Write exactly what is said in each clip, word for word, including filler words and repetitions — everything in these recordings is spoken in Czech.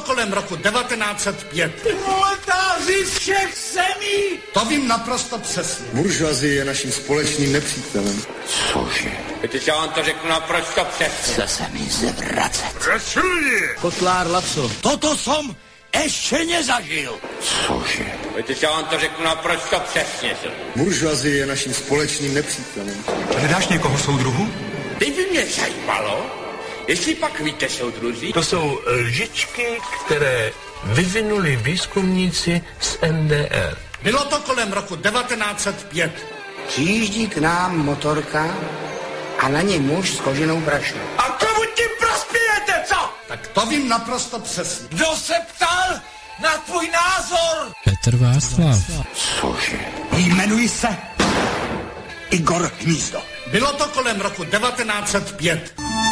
kolem roku devatenáct set pět. Proletáři z všech zemí! To vím naprosto přesně. Buržoazie je naším společným nepřítelem. Cože? Teď já vám to řeknu naprosto přesně. Chce se mi zvracet. Pracuji! Kotlár Laco, toto som ještě nezažil. Cože? Teď já vám to řeknu naprosto přesně. Buržoazie je naším společným nepřítelem. Hledáš někoho soudruhu? Teď by mě zajímalo, jestli pak víte, soudruzi. To jsou lžičky, které vyvinuli výzkumníci z N D R. Bylo to kolem roku devatenáct set pět. Přijíždí k nám motorka a na něj muž s koženou brašnou. A komu tím prospějete, co? Tak to vím naprosto přesně. Kdo se ptal na tvůj názor? Petr Václav. Cože? Jmenuji se Igor Hnízdo. Bylo to kolem roku devatenáct set pět.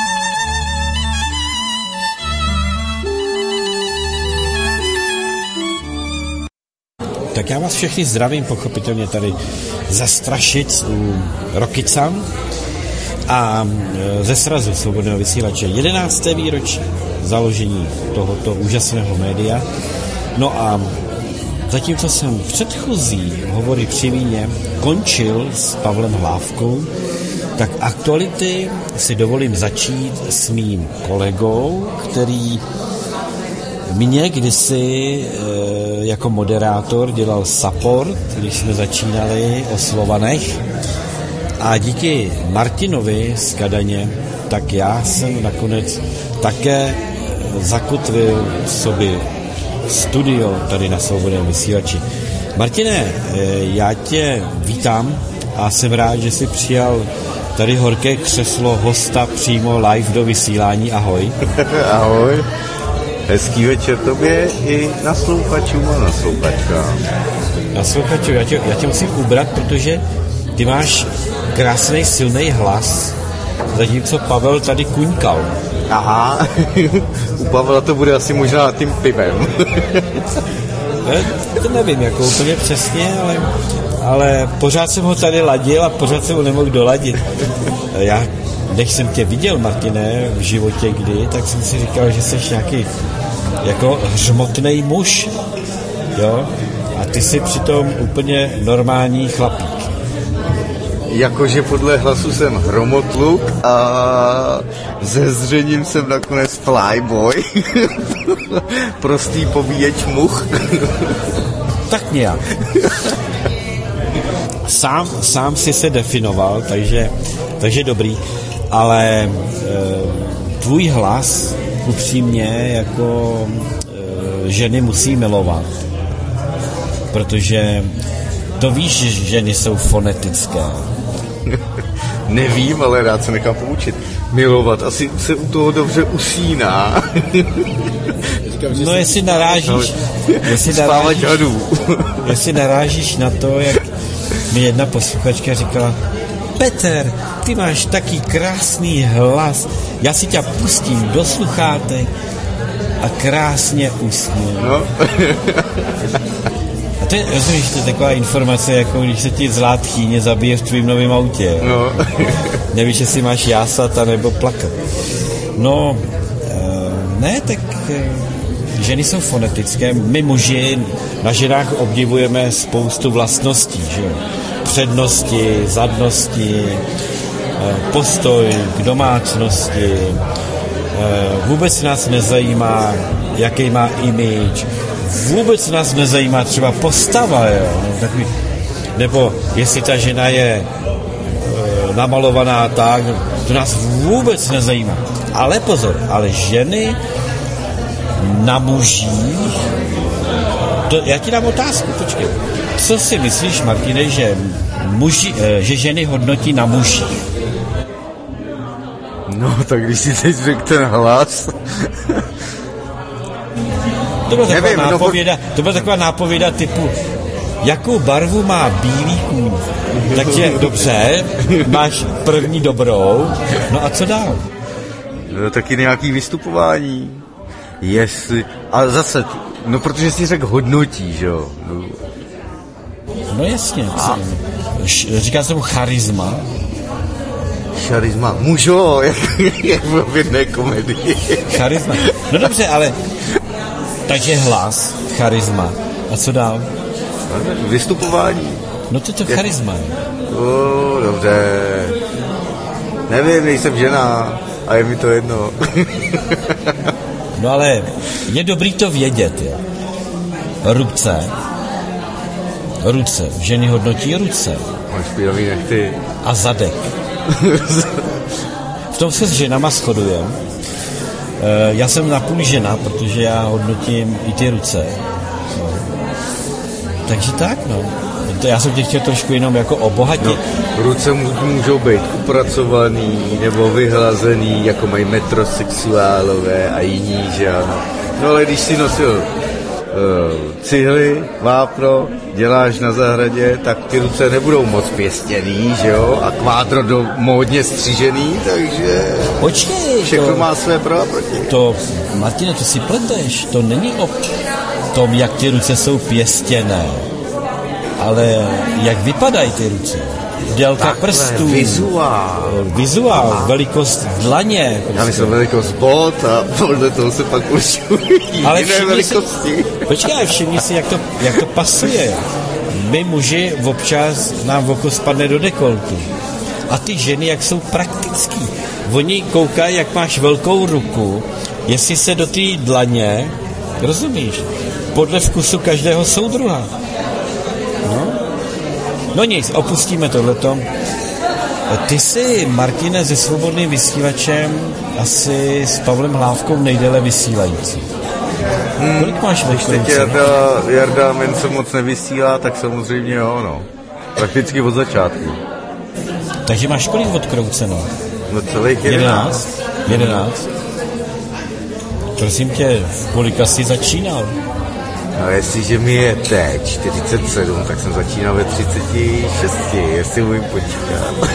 Tak já vás všechny zdravím, pochopitelně tady ze Strašic u Rokycan a ze srazu Svobodného vysílače jedenácté výročí založení tohoto úžasného média. No a zatímco jsem předchozí hovory při víně končil s Pavlem Hlávkou, tak aktuality si dovolím začít s mým kolegou, který mě kdysi e, jako moderátor dělal support, když jsme začínali o Slovanech, a díky Martinovi z Kadaně, tak já jsem nakonec také zakotvil v sobě studio tady na Svobodném vysílači. Martine, já tě vítám a jsem rád, že jsi přijal tady horké křeslo hosta přímo live do vysílání. Ahoj. Ahoj. Hezký večer tobě i naslouchačům a naslouchačkám. Naslouchačů, já tě, já tě musím ubrat, protože ty máš krásný, silný hlas, zatímco Pavel tady kuňkal. Aha, u Pavla to bude asi možná tím pivem. Ne, to nevím, jako úplně přesně, ale, ale pořád jsem ho tady ladil a pořád jsem ho nemohl doladit. Já, než jsem tě viděl, Martine, v životě kdy, tak jsem si říkal, že jsi nějaký jako hřmotnej muž, jo? A ty jsi přitom úplně normální chlapík. Jakože podle hlasu jsem hromotluk a ze zřením jsem nakonec flyboy. Prostý pobíječ much. Tak nějak. Sám, sám si se definoval, takže, takže dobrý, ale e, tvůj hlas upřímně jako e, ženy musí milovat, protože to víš, že ženy jsou fonetické. Nevím, ale rád se nechám poučit. Milovat, asi se u toho dobře usíná. No jestli narážíš, jestli narážíš, jestli narážíš na to, jak mi jedna posluchačka říkala: Petr, ty máš taký krásný hlas, já si tě pustím do sluchátek a krásně usnu. No. A to je, rozumíš, to je taková informace, jako když se ti zlá tchýně zabije v tvým novém autě. No. Nevíš, jestli máš jásat a nebo plakat. No, ne, tak ženy jsou fonetické. My muži na ženách obdivujeme spoustu vlastností, že jo? Přednosti, zadnosti, postoj k domácnosti. Vůbec nás nezajímá, jaký má image. Vůbec nás nezajímá třeba postava, jo? No, takový, nebo jestli ta žena je e, namalovaná tak, to nás vůbec nezajímá. Ale pozor, ale ženy na mužích, to, já ti dám otázku, počkej. Co si myslíš, Martine, že, muži, e, že ženy hodnotí na mužích? No, tak když si teď řekl ten hlas... To byla taková, Nevím, nápověda, no, to byla taková nápověda typu, jakou barvu má bílý kůň. Takže dobře, máš první dobrou, no a co dál? No, taky nějaký vystupování. Jestli... A zase, no protože jsi řekl hodnotí, že jo? No, no jasně. A... Říká se mu charisma. Charisma, mužo, jak, jak v jedné komedii. Charisma. No dobře, ale Takže hlas, charisma. A co dál? Vystupování. No to je to charisma. O, dobře. Nevím, nejsem žena a je mi to jedno. No ale je dobrý to vědět, jo. Ruce. Ruce. Ženy hodnotí ruce. Máš špinavý nechty. A zadek. V tom se s ženama shodujeme. Já jsem napůl žena, protože já hodnotím i ty ruce. No. Takže tak, no. To já jsem tě chtěl trošku jenom jako obohatit. No, ruce můžou být upracovaný nebo vyhlazený, jako mají metrosexuálové a jiní, že ano. No ale když si nosil uh, cihly, vápno, děláš na zahradě, tak ty ruce nebudou moc pěstěný, že jo, a kvádro do módně střížený, takže Počkej, všechno to, má své pro a proti. To, Martine, to si pleteš, to není o tom, jak ty ruce jsou pěstěné, ale jak vypadají ty ruce. Délka Takhle, prstů. Vizuál. Vizuál, velikost dlaně. Prostě. Já myslím velikost bot a podle toho se pak určují jiné velikosti. Si, počkej, všimni si, jak to, jak to pasuje. My muži občas nám oko spadne do dekoltu. A ty ženy, jak jsou praktický. Oni koukají, jak máš velkou ruku, jestli se do té dlaně, rozumíš, podle vkusu každého soudruha. No, no nic, opustíme tohleto. Ty jsi, Martine, se Svobodným vysílačem asi s Pavlem Hlávkou nejdéle vysílající. Hmm, kolik máš když teď Jarda, Jarda Menco moc nevysílá, tak samozřejmě jo, no. Prakticky od začátku. Takže máš kolik odkrouceno? No celých jedenáct. Jedenáct? Prosím tě, v kolika jsi začínal? No jestliže mi je teď čtyřicet sedm, tak jsem začínal ve třicet šest, jestli umím počítat.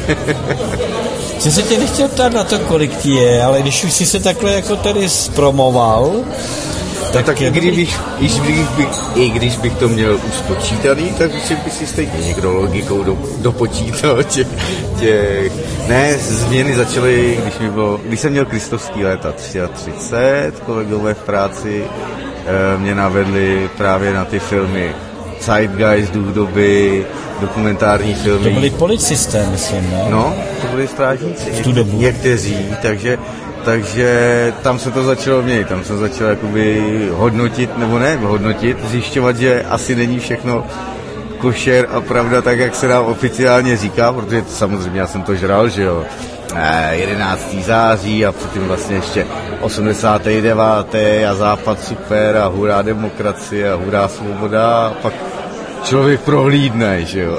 Jsem se tě nechtěl ptát na to, kolik ti je, ale když už jsi se takhle jako tady zpromoval, tak, tak i, kdybych, i, když bych, i když bych to měl už spočítaný, tak bych si stejně někdo logikou do, dopočítal těch, těch... Ne, změny začaly, když, mi bylo, když jsem měl kristovský léta třicet tři, kolegové v práci e, mě navedli právě na ty filmy Zeitgeist, Duch doby, dokumentární filmy. To byli policisté, myslím, ne? No, to byli strážníci. V tu dobu. Někteří, takže... Takže tam se to začalo měnit, tam jsem začal jakoby hodnotit, nebo ne hodnotit, zjišťovat, že asi není všechno košer a pravda tak, jak se nám oficiálně říká, protože to, samozřejmě já jsem to žral, že jo, jedenáctého září a předtím vlastně ještě osmdesátého devátého a západ super a hurá demokracie a hurá svoboda a pak člověk prohlídne, že jo.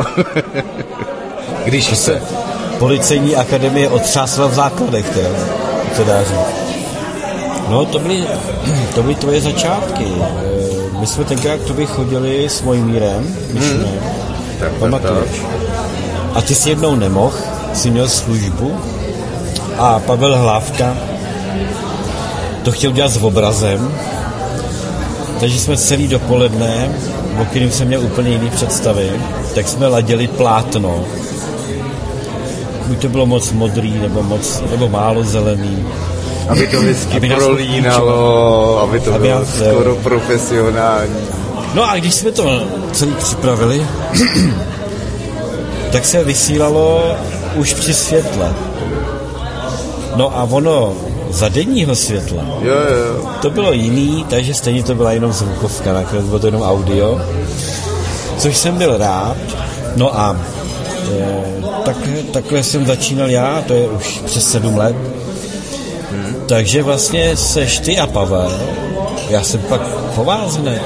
Když se... Policejní akademie otřásla v základech, teda. To dá říct. No, to byly, to byly tvoje začátky. My jsme tenkrát k tobě chodili s Mojmírem, Myšinem, hmm. pamatuješ. A ty jsi jednou nemohl, jsi měl službu a Pavel Hlávka to chtěl dělat s obrazem, takže jsme celý dopoledne, o kterým jsem měl úplně jiný představy, tak jsme ladili plátno. Buď to bylo moc modrý, nebo moc, nebo málo zelený. Aby to vždycky aby prolínalo, aby to aby bylo nás, skoro profesionální. No a když jsme to celý připravili, tak se vysílalo už při světle. No a ono za denního světla, jo, jo. To bylo jiný, takže stejně to byla jenom zvukovka, nakonec bylo to jenom audio, což jsem byl rád. No a je, takhle, takhle jsem začínal já, to je už přes sedm let. Hmm. Takže vlastně seš ty a Pavel, já jsem pak povázne.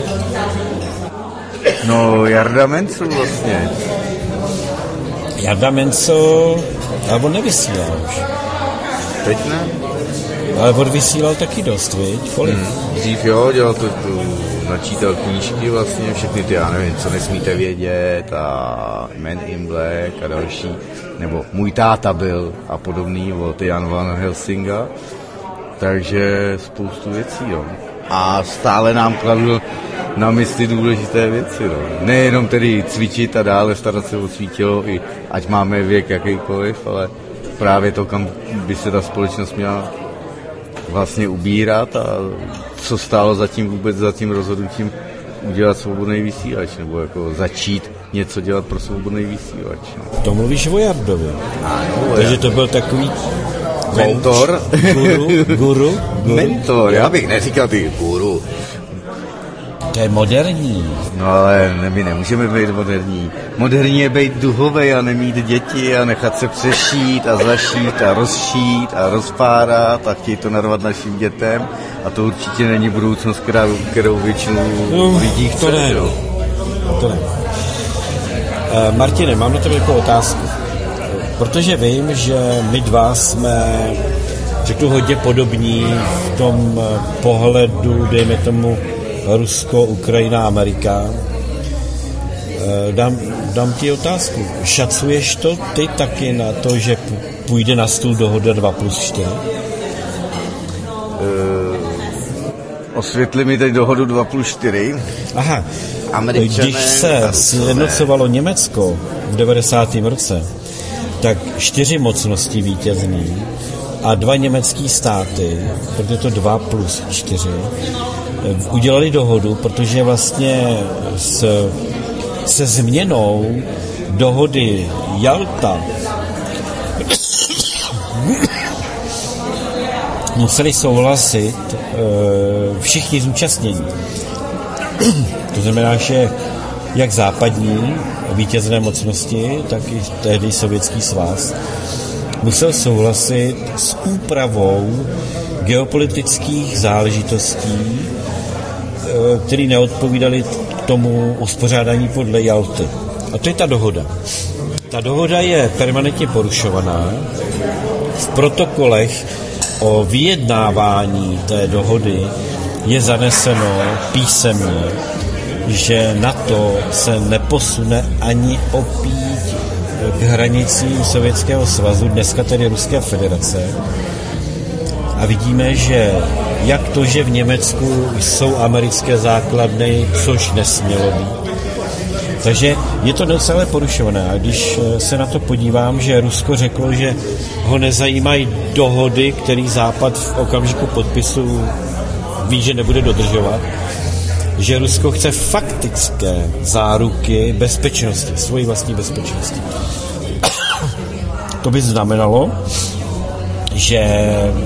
No, Jarda Menco vlastně. Jarda Menco, ale on nevysílal už. Teď ne? Ale on vysílal taky dost, viď? Kolik? Hmm. Dřív jo, dělal to, tu, načítal knížky vlastně, všechny ty, já nevím, co nesmíte vědět a Men in Black a další, nebo Můj táta byl a podobný od Jan Van Helsinga, takže spoustu věcí, jo. A stále nám kladl na mysli důležité věci, no. Nejenom tedy cvičit a dále starat se o cvítilo, i ať máme věk jakýkoliv, ale právě to, kam by se ta společnost měla vlastně ubírat a co stálo za tím vůbec za tím rozhodnutím udělat svobodný vysílač, nebo jako začít něco dělat pro svobodný vysílač. No. To mluvíš o Jardovi. Ano, takže to byl takový mentor. Guru, guru, guru. Mentor, já bych neříkal ty guru. To je moderní. No ale ne, my nemůžeme být moderní. Moderní je být duhovej a nemít děti a nechat se přešít a zašít a rozšít a rozpárat a chtějí to narvat našim dětem. A to určitě není budoucnost, kterou, kterou většinu no, lidí chce. To ne, no. To ne. Uh, Martine, mám na tebe jako otázku. Protože vím, že my dva jsme, řeknu, hodně podobní v tom pohledu, dejme tomu, Rusko, Ukrajina, Amerika. Dám, dám ti otázku. Šacuješ to ty taky na to, že půjde na stůl dohoda dva plus čtyři? Uh, osvětli mi teď dohodu dva plus čtyři. Aha. Američané, když se sjednocovalo Německo v devadesátém roce, tak čtyři mocnosti vítězný a dva německý státy, protože to dva plus čtyři, udělali dohodu, protože vlastně s, se změnou dohody Jalta museli souhlasit e, všichni zúčastnění. To znamená, že jak západní vítězné mocnosti, tak i tehdy Sovětský svaz musel souhlasit s úpravou geopolitických záležitostí, které neodpovídaly tomu uspořádání podle Jalty. A to je ta dohoda. Ta dohoda je permanentně porušovaná. V protokolech o vyjednávání té dohody je zaneseno písemně, že NATO se neposune ani opít k hranicím Sovětského svazu, dneska tedy Ruské federace. A vidíme, že jak to, že v Německu jsou americké základny, což nesmělo být. Takže je to docela porušované. A když se na to podívám, že Rusko řeklo, že ho nezajímají dohody, který Západ v okamžiku podpisu ví, že nebude dodržovat, že Rusko chce faktické záruky bezpečnosti, svojí vlastní bezpečnosti. To by znamenalo, že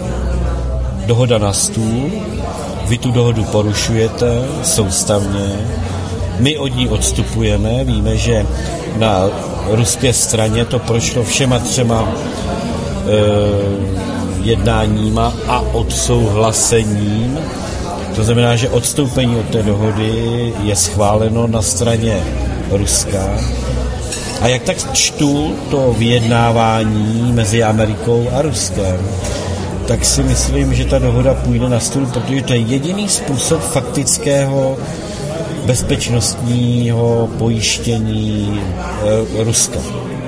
dohoda na stůl, vy tu dohodu porušujete soustavně, my od ní odstupujeme, víme, že na ruské straně to prošlo všema třema e, jednáníma a odsouhlasením. To znamená, že odstoupení od té dohody je schváleno na straně Ruska. A jak tak čtu to vyjednávání mezi Amerikou a Ruskem, tak si myslím, že ta dohoda půjde na stůl, protože to je jediný způsob faktického bezpečnostního pojištění e, Ruska.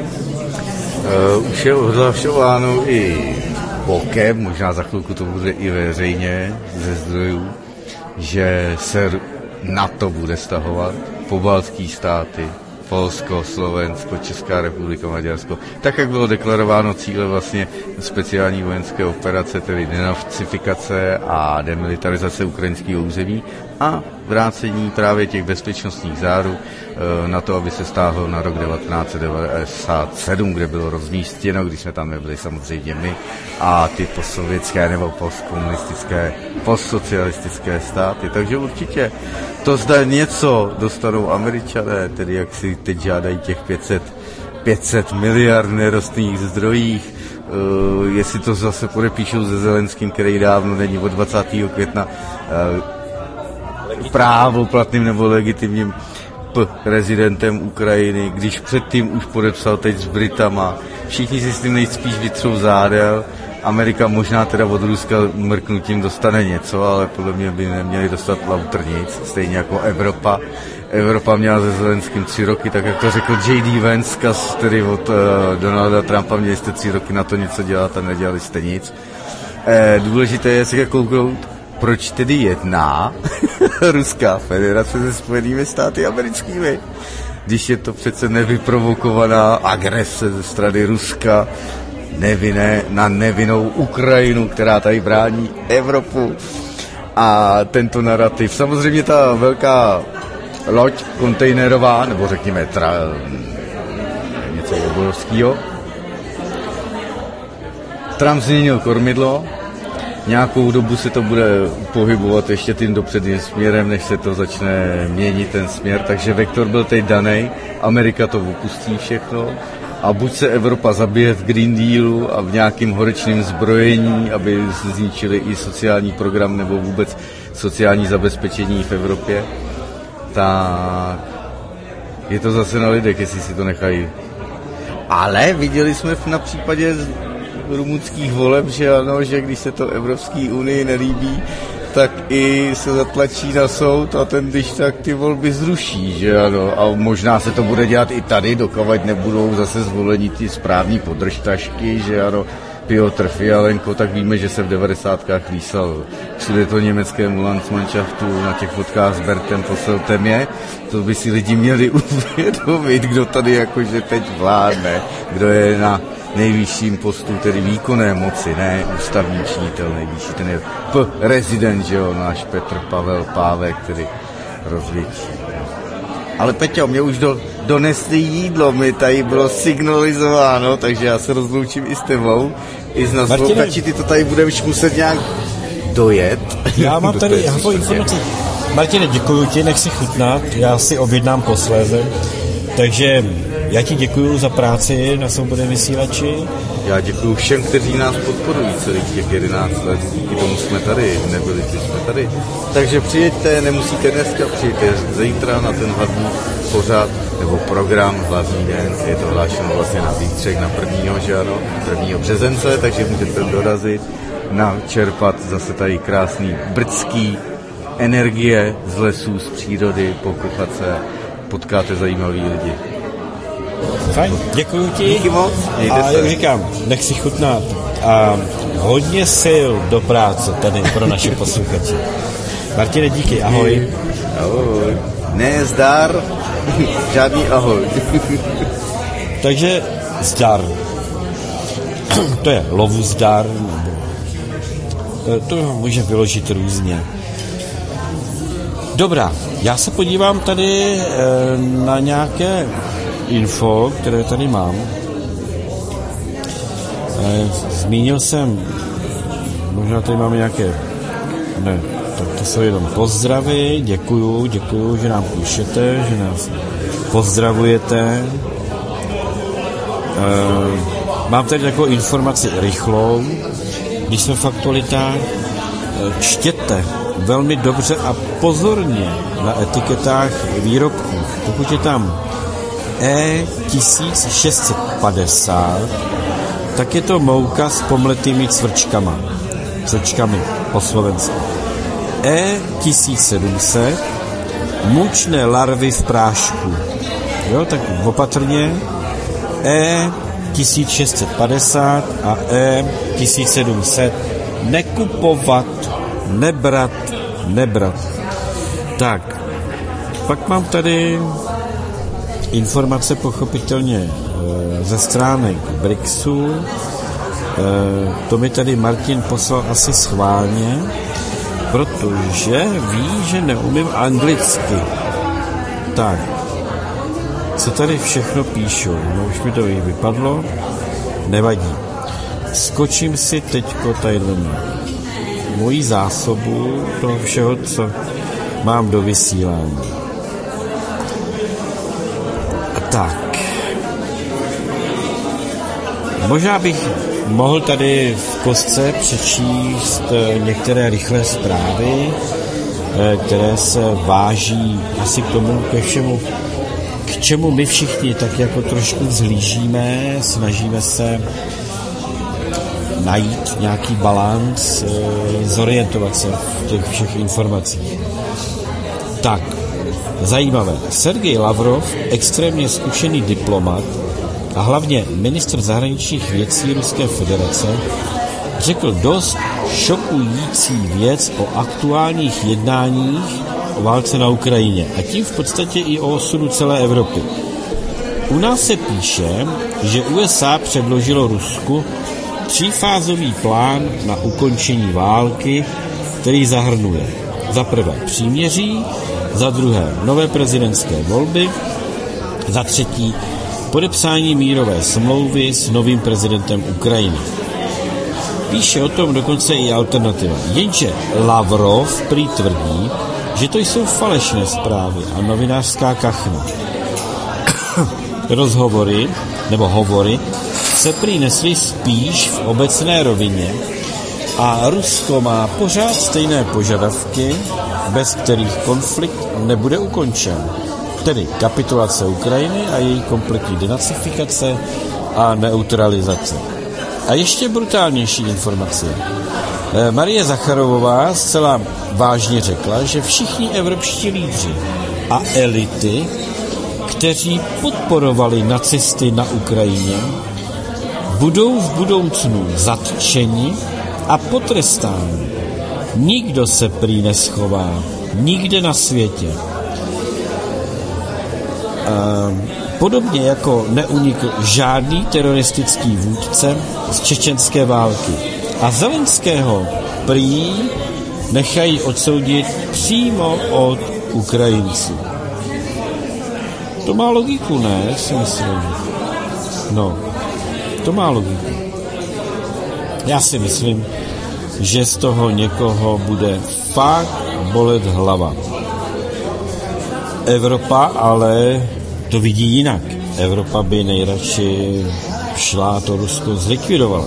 Uh, už je ohlašováno i bokem, možná za chvilku to bude i veřejně ze zdrojů, že se NATO bude stahovat, pobaltský státy, Polsko, Slovensko, Česká republika, Maďarsko. Tak, jak bylo deklarováno cíle vlastně speciální vojenské operace, tedy denacifikace a demilitarizace ukrajinského území a vrácení právě těch bezpečnostních záruk na to, aby se stáhlo na rok devatenáct set devadesát sedm, kde bylo rozmístěno, když jsme tam nebyli samozřejmě my, a ty postsovětské nebo postkomunistické, postsocialistické státy. Takže určitě to zda něco dostanou Američané, tedy jak si teď žádají těch pět set miliard nerostných zdrojích, uh, jestli to zase podepíšou se Zelenským, který dávno není od dvacátého května uh, právoplatným nebo legitimním prezidentem Ukrajiny, když předtím už podepsal teď s Britama. Všichni si s tím nejspíš vytřou zádel. Amerika možná teda od Ruska mrknutím dostane něco, ale podle mě by neměli dostat lauter nic, stejně jako Evropa. Evropa měla se Zelenským tři roky, tak jak to řekl J D Vance, tedy od uh, Donalda Trumpa, měli jste tři roky na to něco dělat a nedělali jste nic. Eh, důležité je si kouknout, proč tedy jedná Ruská federace se Spojenými státy americkými, když je to přece nevyprovokovaná agrese ze strany Ruska nevinné, na nevinnou Ukrajinu, která tady brání Evropu. A tento narrativ, samozřejmě ta velká loď kontejnerová, nebo řekněme tra, něco obrovského, Trump změnil kormidlo, nějakou dobu se to bude pohybovat ještě tím dopředním směrem, než se to začne měnit ten směr, takže vektor byl teď daný, Amerika to opustí všechno a buď se Evropa zabije v Green Dealu a v nějakým horečným zbrojení, aby zničili i sociální program nebo vůbec sociální zabezpečení v Evropě, tak je to zase na lidech, jestli si to nechají. Ale viděli jsme na případě rumunských voleb, že ano, že když se to Evropské unii nelíbí, tak i se zatlačí na soud a ten když tak ty volby zruší, že ano. A možná se to bude dělat i tady, dokud nebudou zase zvoleni ty správní podržtašky, že ano. Piotr Fialenko, tak víme, že se v devadesátkách lísal všude to německému Landsmannschaftu na těch fotkách s Bertem Posseltem je. To by si lidi měli uvědomit, kdo tady jakože teď vládne, kdo je na nejvyšším postu, tedy výkonné moci, ne ústavní činitel nejvyšší, ten je P. rezident, že jo, náš Petr Pavel Pávek, který rozvědčí. Ale Peťo, mě už do, donesli jídlo, mi tady bylo signalizováno, takže já se rozloučím i s tebou, i s naslouchači, ty to tady budeš muset nějak dojet. Já mám tady nějakou informaci. Martine, děkuju ti, nech si chutnat, já si objednám posléze, takže já ti děkuju za práci na Svobodném vysílači. Já děkuju všem, kteří nás podporují celých těch jedenáct let, díky tomu jsme tady, nebyli jsme tady. Takže přijeďte, nemusíte dneska, přijďte zítra na ten hlavní pořad, nebo program hlavní den, je to hlášeno vlastně na zítřek, na prvního, že ano, prvního březence, takže můžete dorazit, načerpat zase tady krásný brdský energie z lesů, z přírody, pokochat se, potkáte zajímavý lidi. Fajn, děkuju ti. Díky moc. A jak říkám, nech si chutnat a hodně sil do práce tady pro naše posluchače. Martine, díky, ahoj. Ahoj. Ne, zdar, žádný ahoj. Takže zdar. To je lovu zdar, nebo to může vyložit různě. Dobrá, já se podívám tady na nějaké info, které tady mám. Zmínil jsem, možná tady máme nějaké, ne, tak to jsou jenom pozdravy, děkuju, děkuju, že nám píšete, že nás pozdravujete. Mám tady takovou informaci rychlou, když jsme v aktualitách, čtěte velmi dobře a pozorně na etiketách výrobků. Pokud je tam E tisíc šest set padesát, tak je to mouka s pomletými cvrčkama. Cvrčkami po slovensku. E tisíc sedm set, mučné larvy v prášku. Jo, tak opatrně. E tisíc šest set padesát a E tisíc sedm set nekupovat, nebrat, nebrat. Tak, pak mám tady informace pochopitelně ze stránek Brixu. To mi tady Martin poslal asi schválně, protože ví, že neumím anglicky. Tak, co tady všechno píšou? No už mi to vypadlo, nevadí. Skočím si teďko tadyhle na moji zásobu toho všeho, co mám do vysílání. A tak. Možná bych mohl tady v kostce přečíst některé rychlé zprávy, které se váží asi k tomu, ke všemu, k čemu my všichni tak jako trošku vzhlížíme, snažíme se najít nějaký balanc, zorientovat se v těch všech informacích. Tak, zajímavé. Sergej Lavrov, extrémně zkušený diplomat a hlavně ministr zahraničních věcí Ruské federace, řekl dost šokující věc o aktuálních jednáních o válce na Ukrajině a tím v podstatě i o osudu celé Evropy. U nás se píše, že U S A předložilo Rusku třífázový plán na ukončení války, který zahrnuje za prvé příměří, za druhé nové prezidentské volby, za třetí podepsání mírové smlouvy s novým prezidentem Ukrajiny. Píše o tom dokonce i Alternativa. Jenže Lavrov prý tvrdí, že to jsou falešné zprávy a novinářská kachna. Rozhovory, nebo hovory, se prý nesly spíš v obecné rovině a Rusko má pořád stejné požadavky, bez kterých konflikt nebude ukončen. Tedy kapitulace Ukrajiny a její kompletní denacifikace a neutralizace. A ještě brutálnější informace. Marie Zacharovová zcela vážně řekla, že všichni evropští lídři a elity, kteří podporovali nacisty na Ukrajině, budou v budoucnu zatčeni a potrestáni. Nikdo se prý neschová, nikde na světě. Podobně jako neunikl žádný teroristický vůdce z čečenské války. A Zelenského prý nechají odsoudit přímo od Ukrajinců. To má logiku, ne? Si myslím. No, to má logiku. Já si myslím, že z toho někoho bude fakt bolet hlava. Evropa ale to vidí jinak. Evropa by nejradši šla to Rusko zlikvidovala.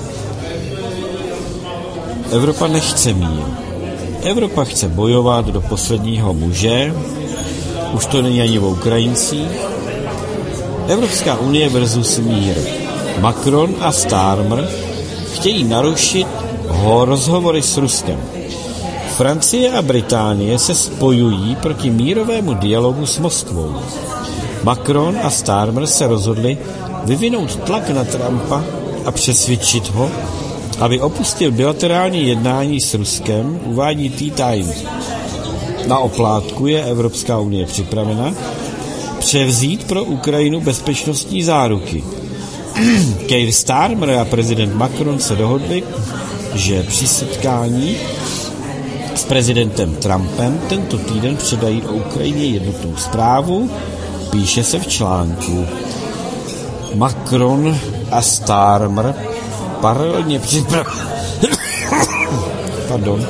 Evropa nechce mír. Evropa chce bojovat do posledního muže. Už to není ani o Ukrajincích. Evropská unie versus mír. Macron a Starmer chtějí narušit ho rozhovory s Ruskem. Francie a Británie se spojují proti mírovému dialogu s Moskvou. Macron a Starmer se rozhodli vyvinout tlak na Trumpa a přesvědčit ho, aby opustil bilaterální jednání s Ruskem, uvádí T-Times. Na oplátku je Evropská unie připravena převzít pro Ukrajinu bezpečnostní záruky. Keir Starmer a prezident Macron se dohodli, že při setkání s prezidentem Trumpem tento týden předají o Ukrajině jednotnou zprávu, píše se v článku. Macron a Starmer paralelně připravují Pardon.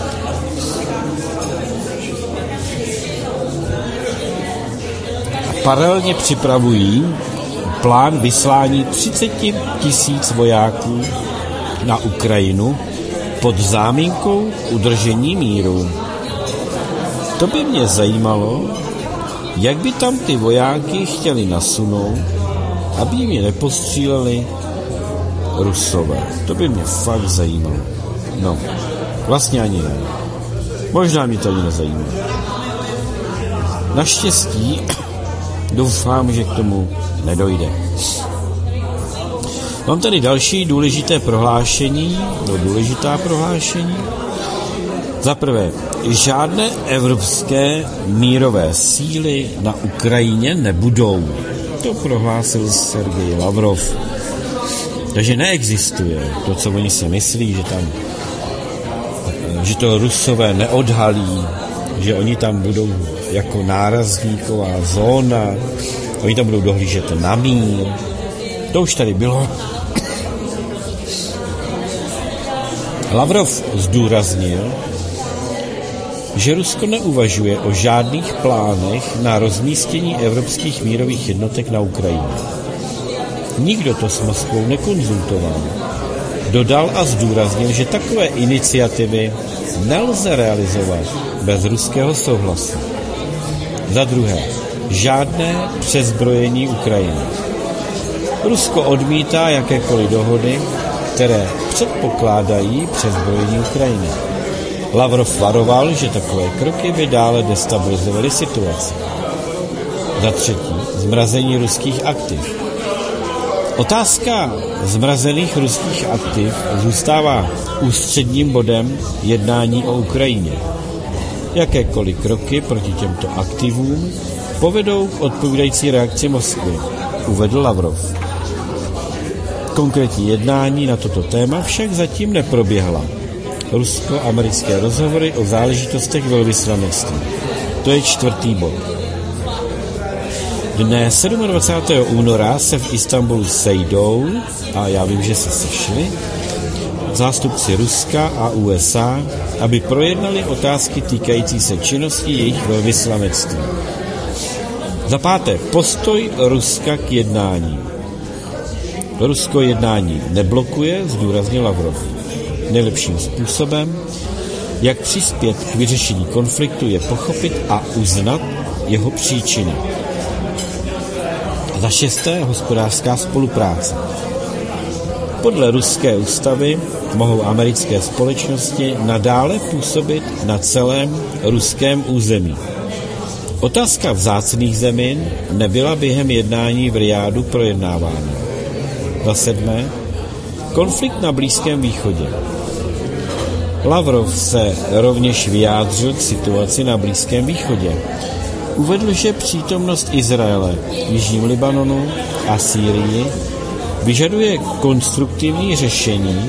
Paralelně připravují plán vyslání třicet tisíc vojáků na Ukrajinu pod záminkou udržení míru. To by mě zajímalo, jak by tam ty vojáky chtěli nasunout, aby jim je nepostříleli Rusové. To by mě fakt zajímalo. No, vlastně ani ne. Možná mě to ani nezajímá. Naštěstí doufám, že k tomu nedojde. Mám tady další důležité prohlášení, no důležitá prohlášení. Za prvé, žádné evropské mírové síly na Ukrajině nebudou. To prohlásil Sergej Lavrov. Takže neexistuje to, co oni si myslí, že tam, že to Rusové neodhalí, že oni tam budou jako nárazníková zóna, oni tam budou dohlížet na mír. To už tady bylo. Lavrov zdůraznil, že Rusko neuvažuje o žádných plánech na rozmístění evropských mírových jednotek na Ukrajině. Nikdo to s Moskvou nekonzultoval. Dodal a zdůraznil, že takové iniciativy nelze realizovat bez ruského souhlasu. Za druhé, žádné přezbrojení Ukrajiny. Rusko odmítá jakékoliv dohody, které předpokládají přezbrojení Ukrajiny. Lavrov varoval, že takové kroky by dále destabilizovaly situaci. Za třetí, zmrazení ruských aktiv. Otázka zmrazených ruských aktiv zůstává ústředním bodem jednání o Ukrajině. Jakékoliv kroky proti těmto aktivům povedou k odpovídající reakci Moskvy. uvedl Lavrov. Konkrétní jednání na toto téma však zatím neproběhla. Rusko-americké rozhovory o záležitostech velvyslanectví. To je čtvrtý bod. Dne dvacátého sedmého února se v Istanbulu sejdou, a já vím, že se sešli, zástupci Ruska a U S A, aby projednali otázky týkající se činnosti jejich velvyslanectví. Za páté, postoj Ruska k jednání. Rusko jednání neblokuje, zdůraznil Lavrov. Nejlepším způsobem, jak přispět k vyřešení konfliktu, je pochopit a uznat jeho příčiny. Za šesté, hospodářská spolupráce. Podle ruské ústavy mohou americké společnosti nadále působit na celém ruském území. Otázka vzácných zemin nebyla během jednání v Rijádu projednávána. Za sedmé, konflikt na Blízkém východě. Lavrov se rovněž vyjádřil k situaci na Blízkém východě. Uvedl, že přítomnost Izraele v Jižním Libanonu a Sýrii vyžaduje konstruktivní řešení,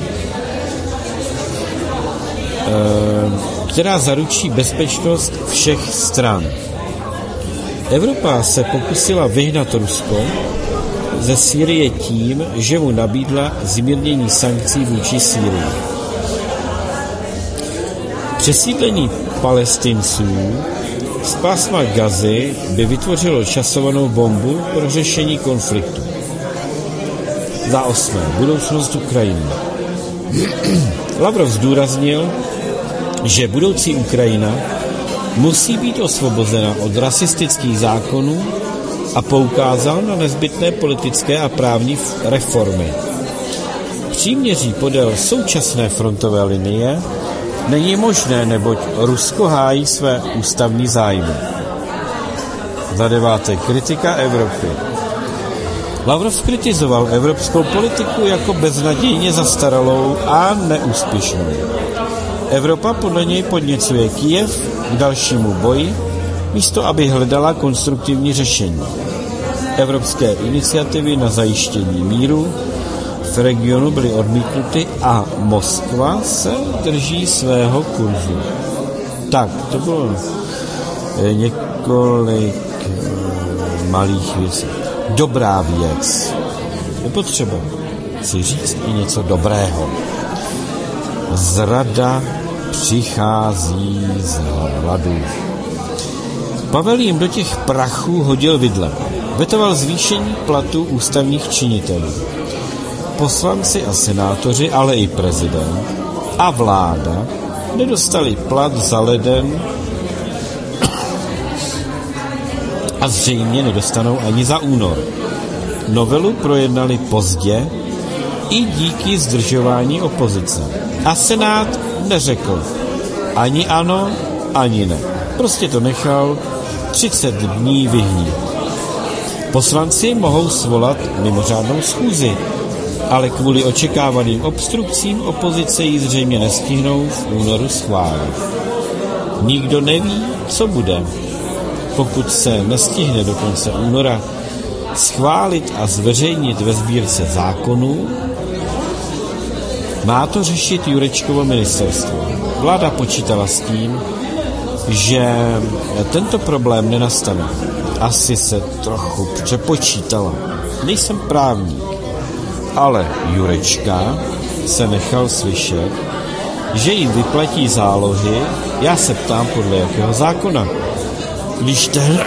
která zaručí bezpečnost všech stran. Evropa se pokusila vyhnat Rusko ze Sýrie tím, že mu nabídla zmírnění sankcí vůči Sýrii. Přesídlení Palestinců z pásma Gazy by vytvořilo časovanou bombu pro řešení konfliktu. Za osmé, budoucnost Ukrajiny. Lavrov zdůraznil, že budoucí Ukrajina musí být osvobozena od rasistických zákonů a poukázal na nezbytné politické a právní reformy. Příměří podél současné frontové linie není možné, neboť Rusko hájí své ústavní zájmy. Za deváté, kritika Evropy. Lavrov kritizoval evropskou politiku jako beznadějně zastaralou a neúspěšnou. Evropa podle něj podněcuje Kyjev k dalšímu boji, místo aby hledala konstruktivní řešení. Evropské iniciativy na zajištění míru v regionu byly odmítnuty a Moskva se drží svého kurzu. Tak, to bylo několik malých věcí. Dobrá věc. Je potřeba si říct i něco dobrého. Zrada přichází z hladu. Pavel jim do těch prachů hodil vidle. Vetoval zvýšení platů ústavních činitelů. Poslanci a senátoři, ale i prezident a vláda nedostali plat za leden a zřejmě nedostanou ani za únor. Novelu projednali pozdě i díky zdržování opozice. A Senát neřekl ani ano, ani ne. Prostě to nechal třicet dní vyhnít. Poslanci mohou svolat mimořádnou schůzi, ale kvůli očekávaným obstrukcím opozice ji zřejmě nestihnou v únoru schválit. Nikdo neví, co bude. Pokud se nestihne do konce února schválit a zveřejnit ve sbírce zákonů, má to řešit Jurečkovo ministerstvo. Vláda počítala s tím, že tento problém nenastane. Asi se trochu přepočítala. Nejsem právník, ale Jurečka se nechal slyšet, že jim vyplatí zálohy. Já se ptám, podle jakého zákona. Když ten,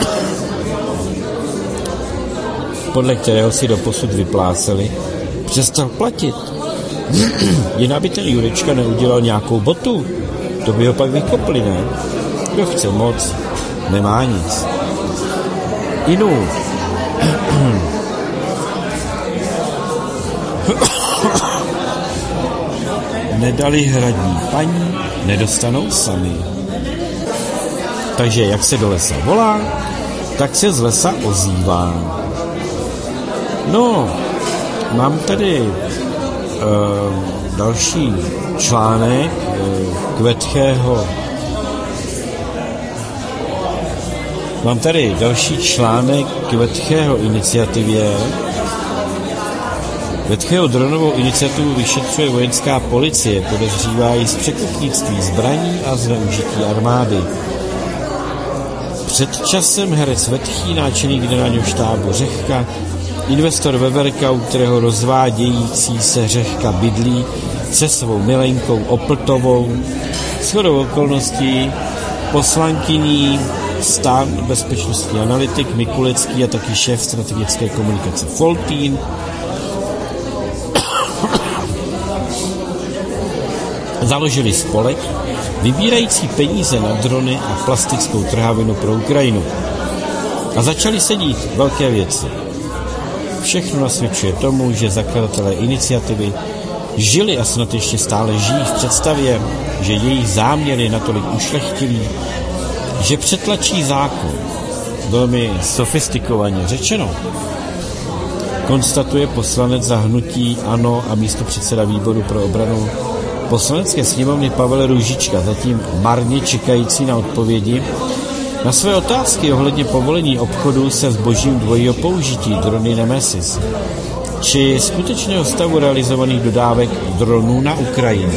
podle kterého si doposud vypláceli, přestal platit. Jinak by ten Jurečka neudělal nějakou botu. To by ho pak vykopli, ne? Kdo chce moc, nemá nic. Inu. Nedali hradní paní, nedostanou sami. Takže jak se do lesa volá, tak se z lesa ozývá. No, mám tady uh, další článek uh, Kvetchého Mám tady další článek k Vetchého iniciativě. Vetchého dronovou iniciativu vyšetřuje vojenská policie, podezřívá ji z překupnictví zbraní a zneužití armády. Před časem herec Vetchý, náčelník generálního štábu Řehka, investor Veverka, u kterého rozvádějící se Řehka bydlí se svou milenkou Opltovou, shodou okolností poslankyní Stan, bezpečnostní analytik Mikulecký a taky šéf strategické komunikace Foltín založili spolek vybírající peníze na drony a plastickou trhavinu pro Ukrajinu. A začaly se dít velké věci. Všechno nasvědčuje tomu, že zakladatelé iniciativy žili a snad ještě stále žijí v představě, že jejich záměr je natolik ušlechtilý, že přetlačí zákon. Velmi sofistikovaně řečeno. Konstatuje poslanec za hnutí ANO a místopředseda výboru pro obranu Poslanecké sněmovny Pavel Růžička, zatím marně čekající na odpovědi na své otázky ohledně povolení obchodu se zbožím dvojího použití drony Nemesis, či skutečného stavu realizovaných dodávek dronů na Ukrajinu.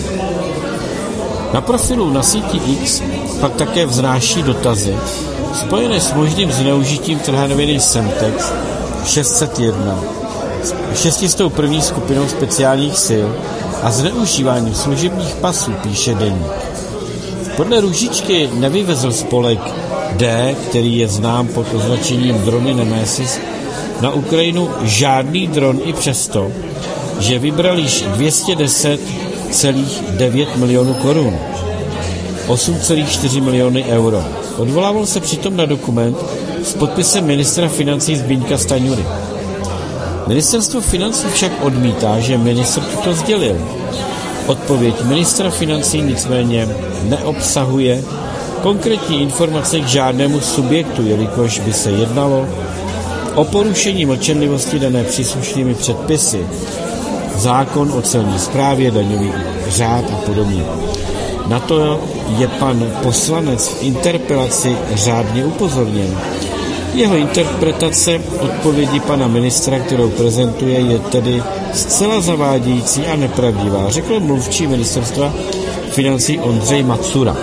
Na profilu na síti X pak také vznáší dotazy spojené s možným zneužitím trhanoviny Semtex šest set jedna šestistou první skupinou speciálních sil a zneužíváním služebních pasů, píše Deník. Podle Růžičky nevyvezl spolek D, který je znám pod označením drony Nemesis, na Ukrajinu žádný dron i přesto, že vybral již dvě stě deset celá devět milionů korun, osm celá čtyři miliony euro. Odvolával se přitom na dokument s podpisem ministra financí Zbyňka Stanjury. Ministerstvo financí však odmítá, že ministr toto sdělil. Odpověď ministra financí nicméně neobsahuje konkrétní informace k žádnému subjektu, jelikož by se jednalo o porušení mlčenlivosti dané příslušnými předpisy, zákon o celní správě, daňový řád a podobně. Na to je pan poslanec v interpelaci řádně upozorněn. Jeho interpretace odpovědi pana ministra, kterou prezentuje, je tedy zcela zavádějící a nepravdivá, řekl mluvčí ministerstva financí Ondřej Macura.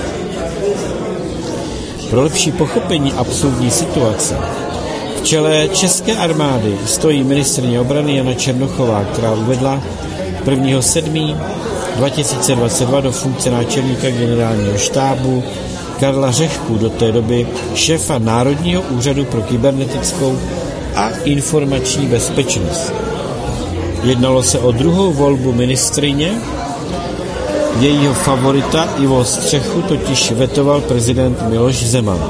Pro lepší pochopení absurdní situace v čele české armády stojí ministryně obrany Jana Černochová, která uvedla prvního sedmého dva tisíce dvacet dva do funkce náčelníka generálního štábu Karla Řehku, do té doby šéfa Národního úřadu pro kybernetickou a informační bezpečnost. Jednalo se o druhou volbu ministryně, jejího favorita Ivo Střechu totiž vetoval prezident Miloš Zeman.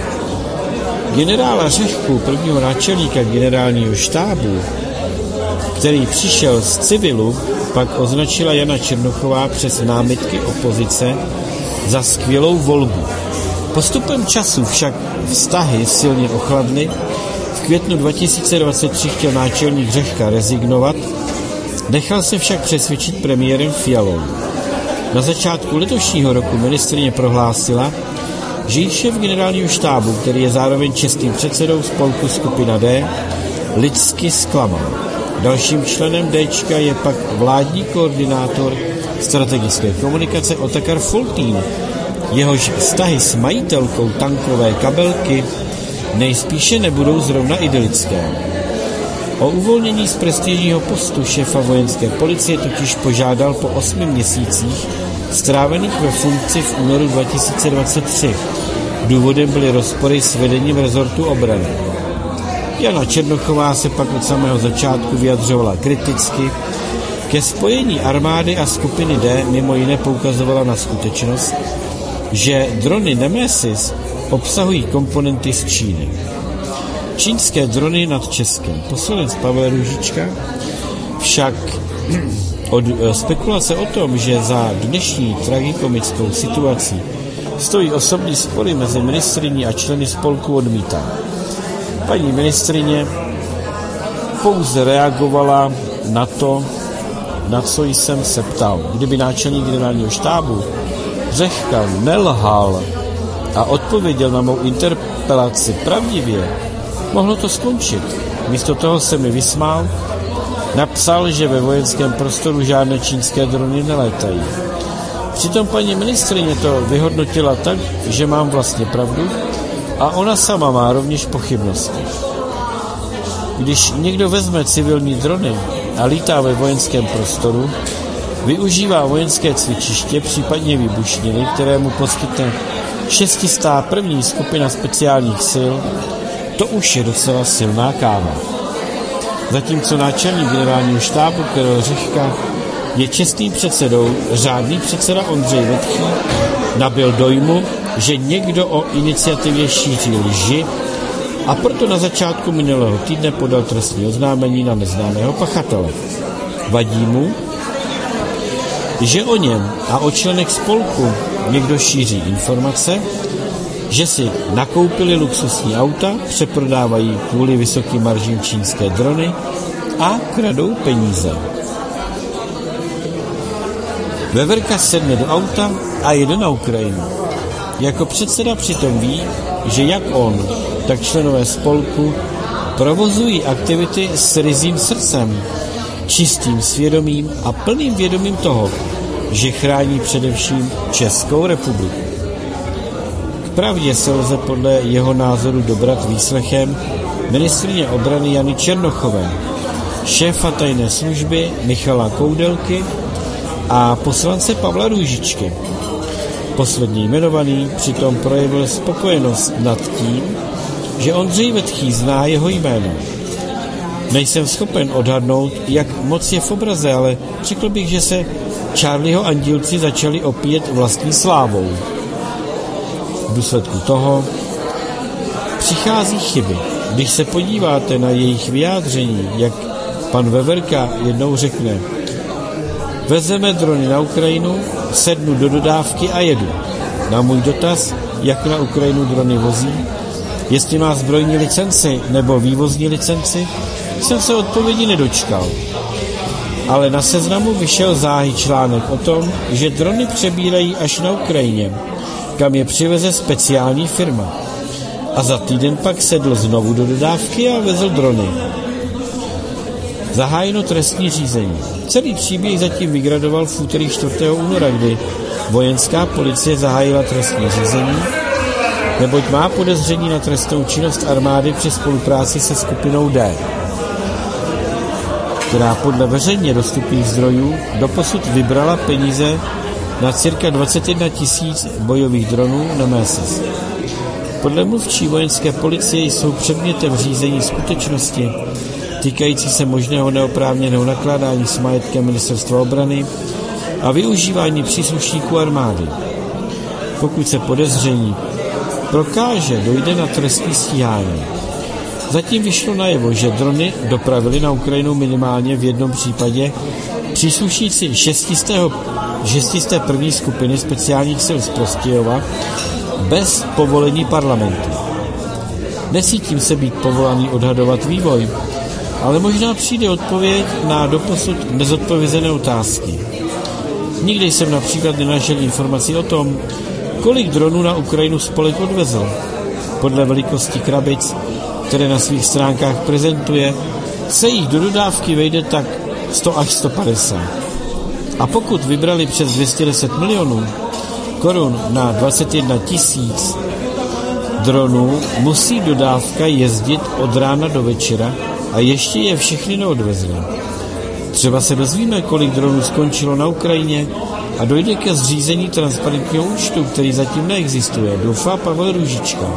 Generála Řehku, prvního náčelníka generálního štábu, který přišel z civilu, pak označila Jana Černochová přes námitky opozice za skvělou volbu. Postupem času však vztahy silně ochladly. V květnu dva tisíce dvacet tři chtěl náčelník Řehka rezignovat, nechal se však přesvědčit premiérem Fialou. Na začátku letošního roku ministryně prohlásila, že jí šéf generálního štábu, který je zároveň čestným předsedou spolku Skupina D, lidsky zklamal. Dalším členem Dčka je pak vládní koordinátor strategické komunikace Otakar Foltín. Jehož vztahy s majitelkou tankové kabelky nejspíše nebudou zrovna idylické. O uvolnění z prestižního postu šéfa vojenské policie totiž požádal po osmi měsících strávených ve funkci v únoru dva tisíce dvacet tři. Důvodem byly rozpory s vedením rezortu obrany. Jana Černochová se pak od samého začátku vyjadřovala kriticky. Ke spojení armády a skupiny D mimo jiné poukazovala na skutečnost, že drony Nemesis obsahují komponenty z Číny. Čínské drony nad Českem. Poslanec Pavel Růžička však od spekulace o tom, že za dnešní tragikomickou situací stojí osobní spory mezi ministryní a členy spolku, odmítá. Paní ministrině pouze reagovala na to, na co jsem se ptal. Kdyby náčelník generálního štábu Řehka nelhal a odpověděl na mou interpelaci pravdivě, mohlo to skončit. Místo toho se mi vysmál, napsal, že ve vojenském prostoru žádné čínské drony nelétají. Přitom paní ministryně to vyhodnotila tak, že mám vlastně pravdu a ona sama má rovněž pochybnosti. Když někdo vezme civilní drony a lítá ve vojenském prostoru, využívá vojenské cvičiště, případně výbušniny, které mu poskytne šestistá první skupina speciálních sil, to už je docela silná káva. Zatímco náčelník generálního štábu Karel Řehka je čestným předsedou, řádný předseda Ondřej Vetký nabyl dojmu, že někdo o iniciativě šíří lži a proto na začátku minulého týdne podal trestní oznámení na neznámého pachatele. Vadí mu, že o něm a o členech spolku někdo šíří informace, že si nakoupili luxusní auta, přeprodávají kvůli vysokým maržím čínské drony a kradou peníze. Veverka sedne do auta a jede na Ukrajinu. Jako předseda přitom ví, že jak on, tak členové spolku provozují aktivity s ryzím srdcem, čistým svědomím a plným vědomím toho, že chrání především Českou republiku. K pravdě se lze podle jeho názoru dobrat výslechem ministryně obrany Jany Černochové, šéfa tajné služby Michala Koudelky a poslance Pavla Růžičky. Poslední jmenovaný přitom projevil spokojenost nad tím, že Ondřej Vetký zná jeho jméno. Nejsem schopen odhadnout, jak moc je v obraze, ale řekl bych, že se Charlieho andílci začali opíjet vlastní slávou. V důsledku toho přichází chyby. Když se podíváte na jejich vyjádření, jak pan Veverka jednou řekne: vezeme drony na Ukrajinu, sednu do dodávky a jedu. Na můj dotaz, jak na Ukrajinu drony vozí, jestli má zbrojní licenci nebo vývozní licenci, jsem se odpovědi nedočkal. Ale na Seznamu vyšel záhy článek o tom, že drony přebírají až na Ukrajině, kam je přiveze speciální firma. A za týden pak sedl znovu do dodávky a vezl drony. Zahájeno trestní řízení. Celý příběh zatím vygradoval v úterý čtvrtého února, kdy vojenská policie zahájila trestní řízení, neboť má podezření na trestnou činnost armády při spolupráci se skupinou D, která podle veřejně dostupných zdrojů doposud vybrala peníze na cirka dvacet jedna tisíc bojových dronů na Mésis. Podle mluvčí vojenské policie jsou předmětem řízení skutečnosti týkající se možného neoprávněného nakládání s majetkem ministerstva obrany a využívání příslušníků armády. Pokud se podezření prokáže, dojde na trestní stíhání. Zatím vyšlo najevo, že drony dopravili na Ukrajinu minimálně v jednom případě příslušníci šestisté první skupiny speciálních sil z Prostějova bez povolení parlamentu. Necítím se být povolaný odhadovat vývoj, ale možná přijde odpověď na doposud nezodpovězené otázky. Nikdy jsem například nenašel informaci o tom, kolik dronů na Ukrajinu spolek odvezl. Podle velikosti krabic, které na svých stránkách prezentuje, se jich do dodávky vejde tak sto až sto padesát. A pokud vybrali přes dvě stě deset milionů korun na dvacet jedna tisíc dronů, musí dodávka jezdit od rána do večera a ještě je všechny neodvezli. Třeba se dozvíme, kolik dronů skončilo na Ukrajině a dojde ke zřízení transparentního účtu, který zatím neexistuje, doufá Pavel Růžička.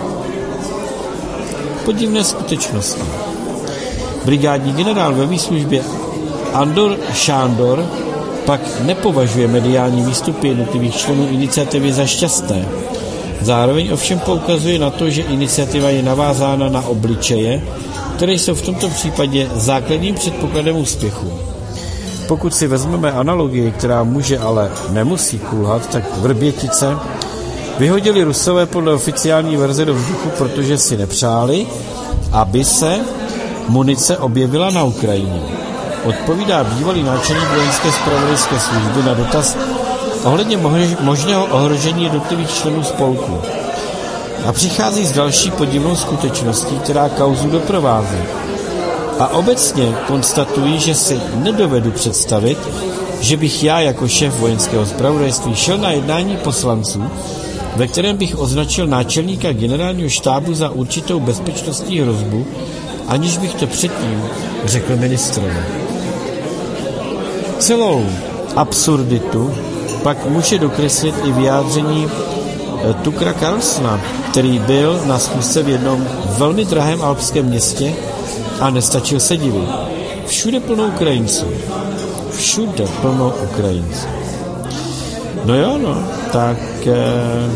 Podivné skutečnosti. Brigádní generál ve výslužbě Andor Šándor pak nepovažuje mediální výstupy jednotlivých členů iniciativy za šťastné. Zároveň ovšem poukazuje na to, že iniciativa je navázána na obličeje, které jsou v tomto případě základním předpokladem úspěchu. Pokud si vezmeme analogii, která může, ale nemusí kulhat, tak Vrbětice vyhodili Rusové podle oficiální verze do vzduchu, protože si nepřáli, aby se munice objevila na Ukrajině. Odpovídá bývalý náčelník vojenské zpravodajské služby na dotaz ohledně možného ohrožení jednotlivých členů spolku. A přichází s další podivnou skutečností, která kauzu doprovází. A obecně konstatují, že si nedovedu představit, že bych já jako šéf vojenského zpravodajství šel na jednání poslanců, ve kterém bych označil náčelníka generálního štábu za určitou bezpečnostní hrozbu, aniž bych to předtím řekl ministrovi. Celou absurditu pak může dokreslit i vyjádření Tuckera Carlsona, který byl na schůzce v jednom velmi drahém alpském městě a nestačil se divit. Všude plno Ukrajinců. Všude plno Ukrajinců. No jo, no, tak eh,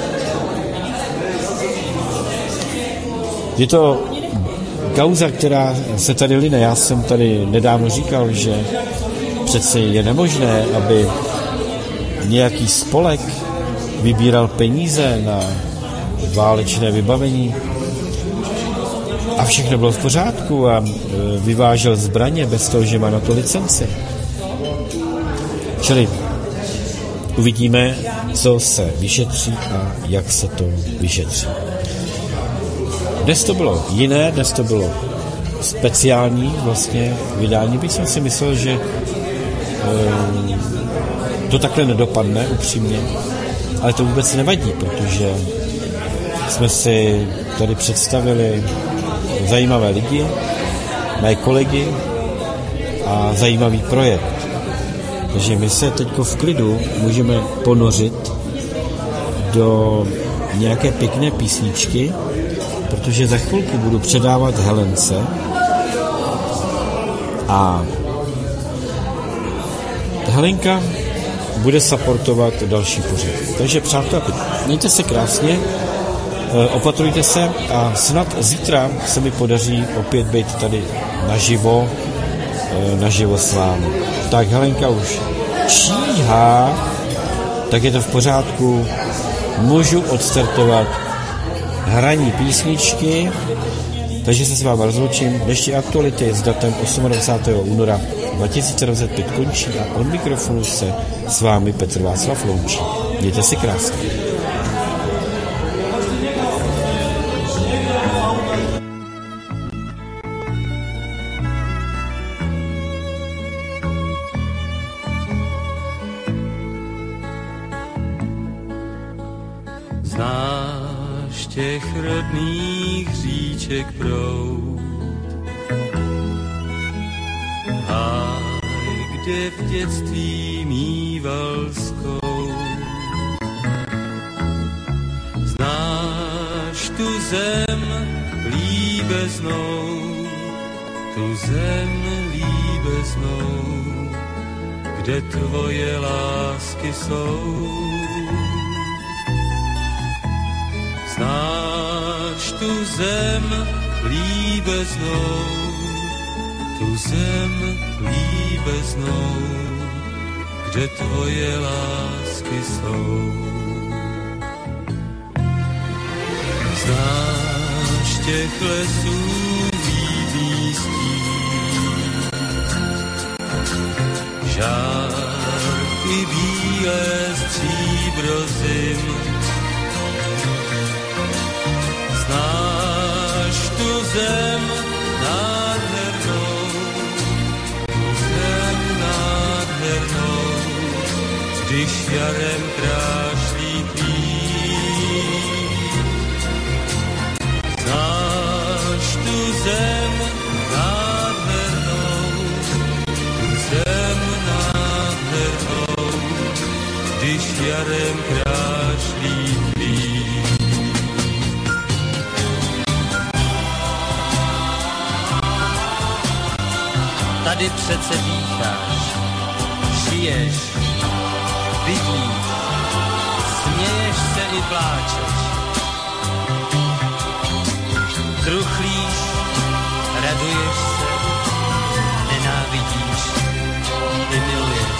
je to kauza, která se tady line. Já jsem tady nedávno říkal, že přece je nemožné, aby nějaký spolek vybíral peníze na válečné vybavení a všechno bylo v pořádku a vyvážel zbraně bez toho, že má na to licenci. Čili uvidíme, co se vyšetří a jak se to vyšetří. Dnes to bylo jiné, dnes to bylo speciální vlastně vydání. Bych jsem si myslel, že um, to takhle nedopadne upřímně, ale to vůbec nevadí, protože jsme si tady představili zajímavé lidi, mé kolegy a zajímavý projekt. Takže my se teďko v klidu můžeme ponořit do nějaké pěkné písničky, protože za chvilku budu předávat Helence a Helenka bude supportovat další pořad. Takže přátelé, mějte se krásně, opatrujte se a snad zítra se mi podaří opět být tady naživo, naživo s vámi. Tak Helenka už číhá, tak je to v pořádku, můžu odstartovat hraní písničky, takže se s vámi rozloučím. Dnešní aktuality s datem dvacátého osmého února dva tisíce dvacet pět končí a od mikrofonu se s vámi Petr Václav loučí. Mějte si krásně. Znáš těch rodných říček proud, háj, kde v dětství mýval skou. Znáš tu zem líbeznou, tu zem líbeznou, kde tvoje lásky jsou. Znáš tu zem líbeznou, tu zem líbeznou, kde tvoje lásky jsou. Znáš těch lesů výbístí, žárky bílé stříbro zim. Znáš tu zem nádhernou, tu zem nádhernou, když jarem krášlí klín. Znáš tu zem nádhernou, tu zem nádhernou, když jarem krášlí klín. Tady přece dýcháš, žiješ, bydlíš, směješ se i pláčeš. Truchlíš, raduješ se, nenávidíš i miluješ.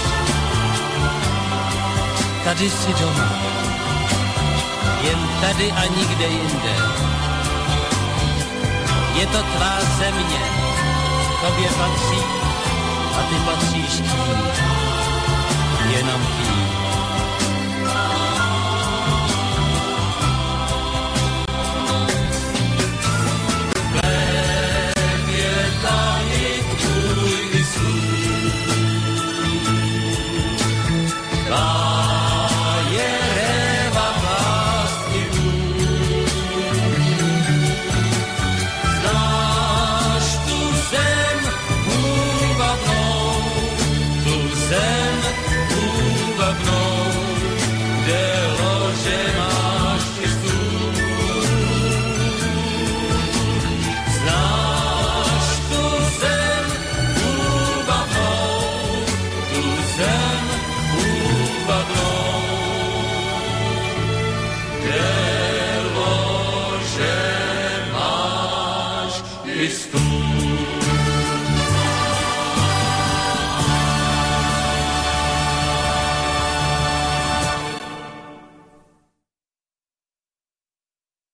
Tady jsi doma, jen tady a nikde jinde. Je to tvá země, tobě patří a ty patříš tím, jenom tím. Bajereva básnivu. Znáš tu zem úvavnou, tu zem úvavnou, kde lože máš ty stůl. Znáš tu zem úvavnou, tu zem úvavnou, kde lože máš ty stůl.